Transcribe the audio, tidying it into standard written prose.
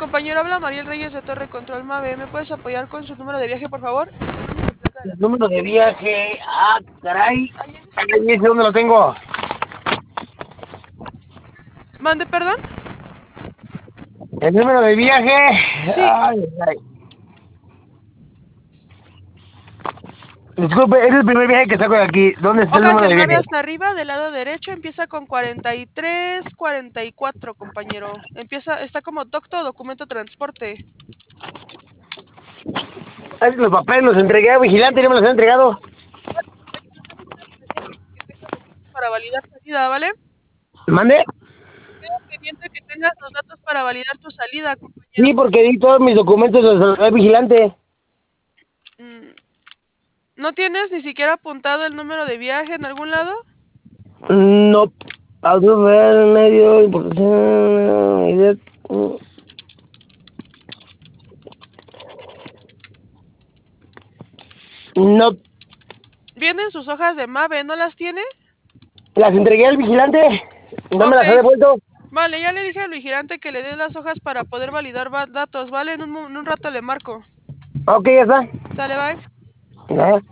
compañero, habla Mariel Reyes de Torre Control Mave. ¿Me puedes apoyar con su número de viaje, por favor? El número de viaje. Ah, caray. Ay, ¿dónde lo tengo? ¿Mande, perdón? El número de viaje. Sí. Ay, ay. Disculpe, es el primer viaje que saco de aquí. ¿Dónde está el Hojas número del de 9 viaje? hasta arriba, del lado derecho, empieza con 43, 44, compañero. Está como docto, documento, transporte. Ay, los papeles los entregué a vigilante y no me los han entregado. Para validar salida, ¿vale? ¿Mande? Quedo pendiente que tengas los datos para validar tu salida, compañero. Sí, porque di todos mis documentos los entregué al vigilante. Mm, ¿No tienes ni siquiera apuntado el número de viaje en algún lado? No. Auto real, medio, importación, idea. No. Vienen sus hojas de MAVE, ¿no las tiene? Las entregué al vigilante. No me Ok. las ha devuelto. Vale, ya le dije al vigilante que le dé las hojas para poder validar datos, ¿vale? En un rato le marco. Ok, ya está. Sale, bye. Ya.